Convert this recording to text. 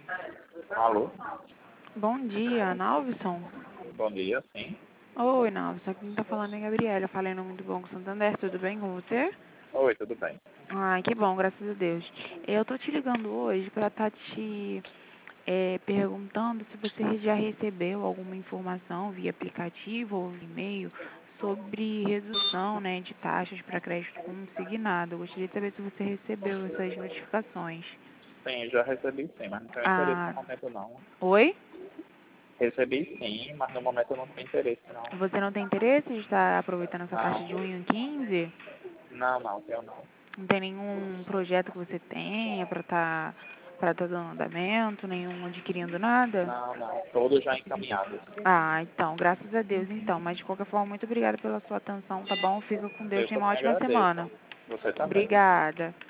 Alô? Bom dia, Nalvison. Bom dia, sim. Oi, Nalvison. Quem tá falando é Gabriela. Falei no Muito Bom com Santander. Tudo bem com você? Oi, tudo bem? Ai, que bom, graças a Deus. Eu tô te ligando hoje pra estar te perguntando se você já recebeu alguma informação via aplicativo ou via e-mail sobre redução, né, de taxas para crédito consignado. Eu gostaria de saber se você recebeu essas notificações. Sim, já recebi sim, mas não tenho interesse no Ah, momento não. oi? Recebi sim, mas no momento eu não tenho interesse não. Você não tem interesse de estar aproveitando essa taxa de Não, 1,15? não, tenho não. Não tem nenhum projeto que você tenha para tá dando andamento, nenhum adquirindo nada? Não, todos já encaminhados. Ah, então, graças a Deus então. Mas de qualquer forma, muito obrigada pela sua atenção, tá bom? Fica com Deus, Eu tenha uma também ótima agradeço. semana. Você também. Obrigada.